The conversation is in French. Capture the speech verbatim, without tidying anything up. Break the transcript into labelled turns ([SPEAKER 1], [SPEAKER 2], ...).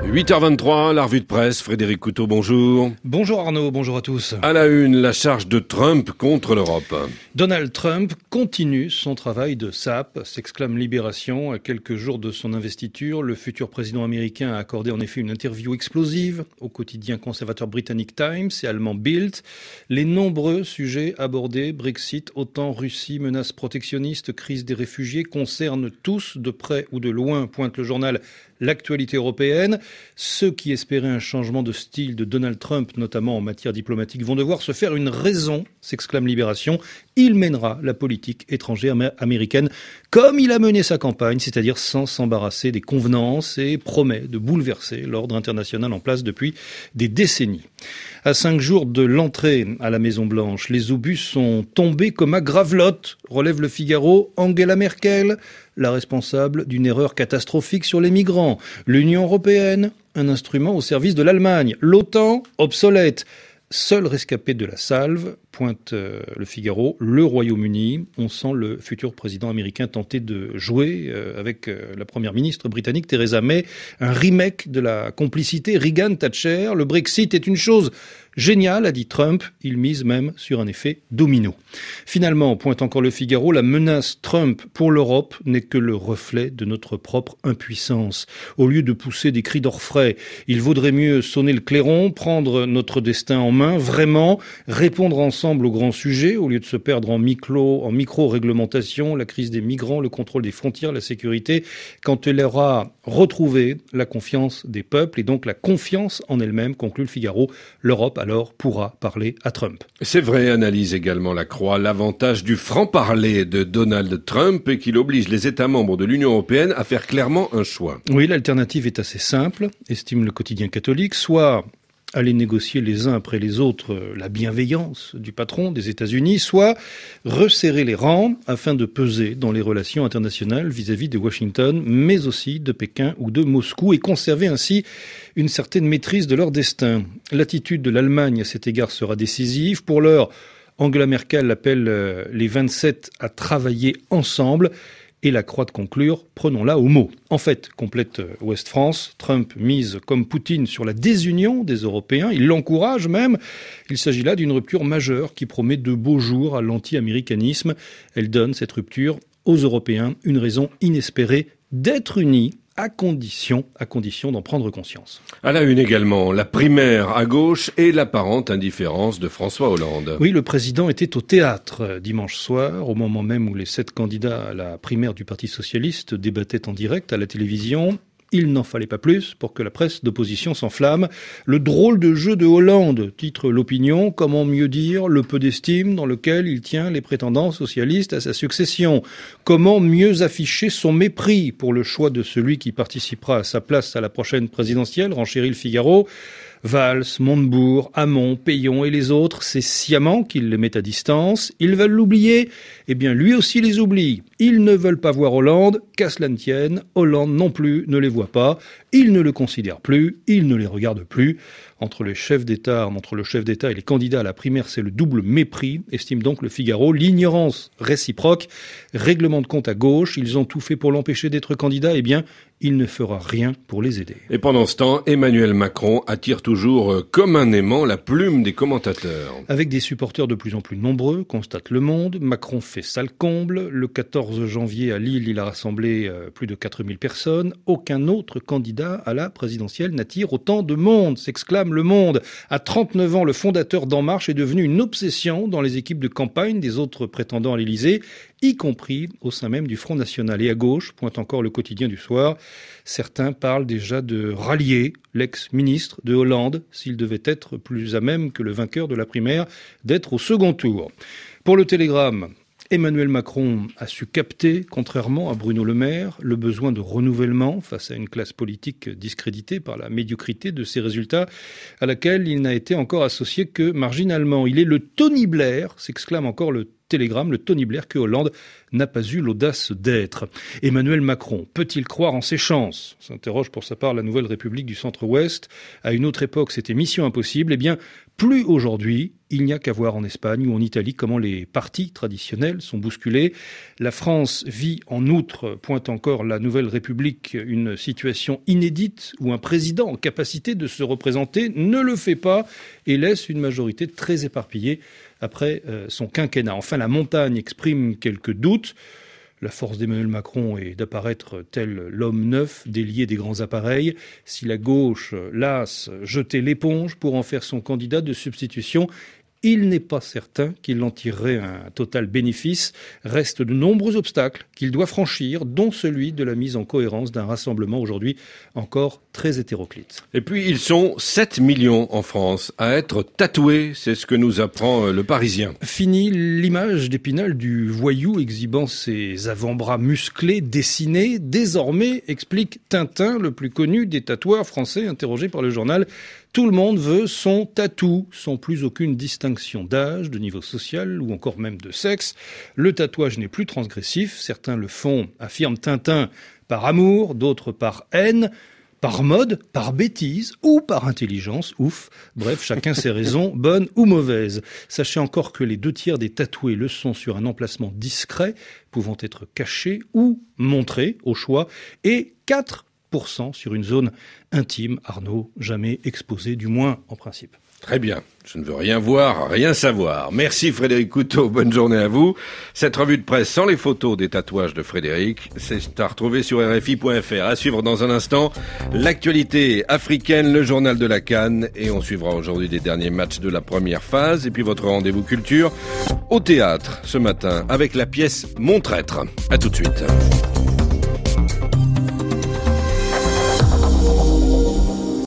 [SPEAKER 1] huit heures vingt-trois, la revue de presse. Frédéric Couteau, bonjour.
[SPEAKER 2] Bonjour Arnaud, bonjour à tous.
[SPEAKER 1] À la une, la charge de Trump contre l'Europe.
[SPEAKER 2] Donald Trump continue son travail de sape, s'exclame Libération. À quelques jours de son investiture, le futur président américain a accordé en effet une interview explosive au quotidien conservateur britannique Times et allemand Bild. Les nombreux sujets abordés, Brexit, OTAN, Russie, menaces protectionnistes, crise des réfugiés, concernent tous de près ou de loin, pointe le journal, l'actualité européenne. Ceux qui espéraient un changement de style de Donald Trump, notamment en matière diplomatique, vont devoir se faire une raison, s'exclame Libération. Il mènera la politique étrangère américaine comme il a mené sa campagne, c'est-à-dire sans s'embarrasser des convenances, et promet de bouleverser l'ordre international en place depuis des décennies. À cinq jours de l'entrée à la Maison-Blanche, les obus sont tombés comme à Gravelotte, relève le Figaro. Angela Merkel, la responsable d'une erreur catastrophique sur les migrants. L'Union européenne, un instrument au service de l'Allemagne. L'OTAN, obsolète. Seul rescapé de la salve, pointe euh, le Figaro, le Royaume-Uni. On sent le futur président américain tenter de jouer euh, avec euh, la première ministre britannique Theresa May un remake de la complicité Reagan-Thatcher. Le Brexit est une chose géniale, a dit Trump. Il mise même sur un effet domino. Finalement, pointe encore le Figaro, la menace Trump pour l'Europe n'est que le reflet de notre propre impuissance. Au lieu de pousser des cris d'orfraie, il vaudrait mieux sonner le clairon, prendre notre destin en main, vraiment, répondre ensemble aux grands sujets, au lieu de se perdre en micro, en micro-réglementation, la crise des migrants, le contrôle des frontières, la sécurité, quand elle aura retrouvé la confiance des peuples et donc la confiance en elle-même, conclut le Figaro, l'Europe alors pourra parler à Trump.
[SPEAKER 1] C'est vrai, analyse également la Croix, l'avantage du franc-parler de Donald Trump et qu'il oblige les États membres de l'Union européenne à faire clairement un choix.
[SPEAKER 2] Oui, l'alternative est assez simple, estime le quotidien catholique, soit aller négocier les uns après les autres la bienveillance du patron des États-Unis, soit resserrer les rangs afin de peser dans les relations internationales vis-à-vis de Washington, mais aussi de Pékin ou de Moscou, et conserver ainsi une certaine maîtrise de leur destin. L'attitude de l'Allemagne à cet égard sera décisive. Pour l'heure, Angela Merkel appelle les vingt-sept à travailler ensemble. Et la Croix de conclure, prenons-la au mot. En fait, complète Ouest France, Trump mise comme Poutine sur la désunion des Européens. Il l'encourage même. Il s'agit là d'une rupture majeure qui promet de beaux jours à l'anti-américanisme. Elle donne, cette rupture, aux Européens une raison inespérée d'être unis, à condition, à condition d'en prendre conscience.
[SPEAKER 1] À la une également, la primaire à gauche et l'apparente indifférence de François Hollande.
[SPEAKER 2] Oui, le président était au théâtre dimanche soir, au moment même où les sept candidats à la primaire du Parti socialiste débattaient en direct à la télévision. Il n'en fallait pas plus pour que la presse d'opposition s'enflamme. Le drôle de jeu de Hollande, titre l'opinion, comment mieux dire le peu d'estime dans lequel il tient les prétendants socialistes à sa succession. Comment mieux afficher son mépris pour le choix de celui qui participera à sa place à la prochaine présidentielle, renchérit le Figaro. Valls, Montebourg, Hamon, Payon et les autres, c'est sciemment qu'ils les mettent à distance. Ils veulent l'oublier, eh bien lui aussi les oublie. Ils ne veulent pas voir Hollande, qu'à cela ne tienne, Hollande non plus ne les voit pas. Ils ne le considèrent plus, ils ne les regardent plus. Entre les chefs d'État, entre le chef d'État et les candidats à la primaire, c'est le double mépris, estime donc le Figaro. L'ignorance réciproque, règlement de compte à gauche, ils ont tout fait pour l'empêcher d'être candidat, eh bien, il ne fera rien pour les aider.
[SPEAKER 1] Et pendant ce temps, Emmanuel Macron attire toujours comme un aimant la plume des commentateurs.
[SPEAKER 2] Avec des supporters de plus en plus nombreux, constate Le Monde, Macron fait sale comble. Le quatorze janvier à Lille, il a rassemblé plus de quatre mille personnes. Aucun autre candidat à la présidentielle n'attire autant de monde, s'exclame Le Monde. À trente-neuf ans, le fondateur d'En Marche est devenu une obsession dans les équipes de campagne des autres prétendants à l'Élysée, y compris au sein même du Front National. Et à gauche, pointe encore le quotidien du soir, certains parlent déjà de rallier l'ex-ministre de Hollande, s'il devait être plus à même que le vainqueur de la primaire d'être au second tour. Pour le Télégramme, Emmanuel Macron a su capter, contrairement à Bruno Le Maire, le besoin de renouvellement face à une classe politique discréditée par la médiocrité de ses résultats, à laquelle il n'a été encore associé que marginalement. Il est le Tony Blair, s'exclame encore le Télégramme, le Tony Blair que Hollande n'a pas eu l'audace d'être. Emmanuel Macron peut-il croire en ses chances ? S'interroge pour sa part la Nouvelle République du Centre-Ouest. À une autre époque, c'était mission impossible. Eh bien, Plus aujourd'hui. Il n'y a qu'à voir en Espagne ou en Italie comment les partis traditionnels sont bousculés. La France vit en outre, pointe encore la Nouvelle République, une situation inédite où un président en capacité de se représenter ne le fait pas et laisse une majorité très éparpillée après euh, son quinquennat. Enfin, la montagne exprime quelques doutes. La force d'Emmanuel Macron est d'apparaître tel l'homme neuf, délié des grands appareils. Si la gauche, lasse, jetait l'éponge pour en faire son candidat de substitution, il n'est pas certain qu'il en tirerait un total bénéfice. Restent de nombreux obstacles qu'il doit franchir, dont celui de la mise en cohérence d'un rassemblement aujourd'hui encore très hétéroclite.
[SPEAKER 1] Et puis, ils sont sept millions en France à être tatoués, c'est ce que nous apprend Le Parisien.
[SPEAKER 2] Fini l'image d'Épinal du voyou exhibant ses avant-bras musclés, dessinés. Désormais, explique Tintin, le plus connu des tatoueurs français, interrogé par le journal, tout le monde veut son tatou, sans plus aucune distinction d'âge, de niveau social ou encore même de sexe. Le tatouage n'est plus transgressif. Certains le font, affirme Tintin, par amour, d'autres par haine, par mode, par bêtise ou par intelligence. Ouf. Bref, chacun ses raisons, bonnes ou mauvaises. Sachez encore que les deux tiers des tatoués le sont sur un emplacement discret, pouvant être caché ou montré au choix, et quatre pour cent sur une zone intime, Arnaud, jamais exposée, du moins en principe.
[SPEAKER 1] Très bien, je ne veux rien voir, rien savoir. Merci Frédéric Couteau, bonne journée à vous. Cette revue de presse sans les photos des tatouages de Frédéric, c'est à retrouver sur R F I point F R. À suivre dans un instant, l'actualité africaine, le journal de la CAN, et on suivra aujourd'hui les derniers matchs de la première phase, et puis votre rendez-vous culture au théâtre ce matin avec la pièce Mon Traître. À tout de suite.